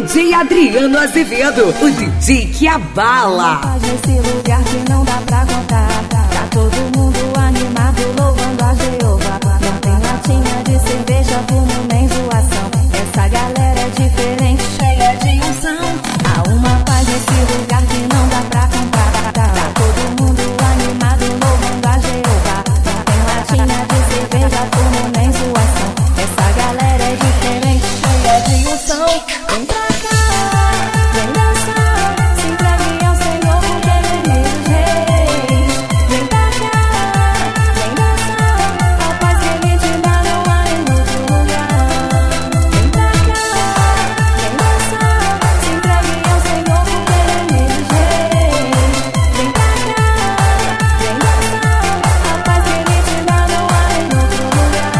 DJ Adriano Azevedo, o DJ que abala. Nesse lugar que não dá pra contar, tá todo mundo animado louvando a Jeová. Não tem latinha de cerveja, fumo nem zoação. Essa galera é diferente, cheia de unção. Há uma paz nesse lugar que não dá pra comprar. Tá todo mundo animado louvando a Jeová. Não tem latinha de cerveja, fumo nem zoação. Essa galera é diferente, cheia de unção. Vem pra cá, vem dançar, se entregue ao Senhor porque Ele é dos reis. Vem pra cá, vem dançar, a paz que Ele te dá não há em outro lugar. Vem pra cá, vem dançar, se entregue ao Senhor porque Ele é dos reis. Vem pra cá, vem dançar, a paz que Ele te dá não há em outro lugar.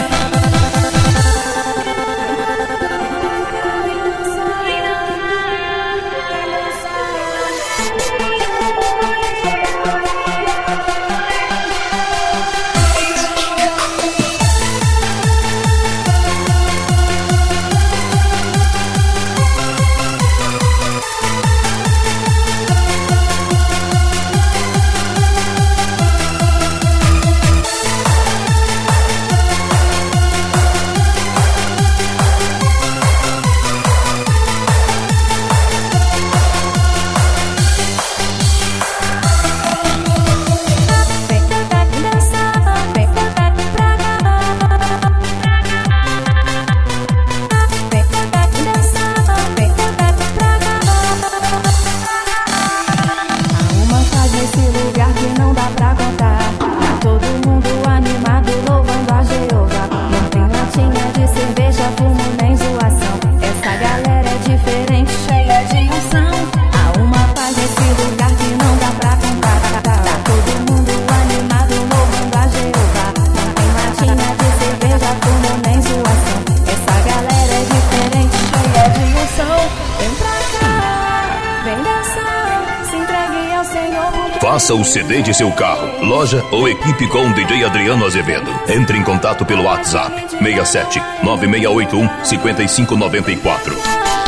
Nesse lugar que não dá pra contar, tá todo mundo animado louvando a Jeová. Não tem latinha de cerveja, fumo nem zoação. Essa galera é diferente, cheia de unção. Há uma paz nesse lugar que não dá pra contar, tá todo mundo animado louvando a Jeová. Não tem latinha de cerveja, fumo nem zoação. Essa galera é diferente, cheia de unção. Vem pra cá, vem dançar, se entregue ao Senhor. Faça o CD de seu carro, loja ou equipe com o DJ Adriano Azevedo. Entre em contato pelo WhatsApp 67 9681 5594.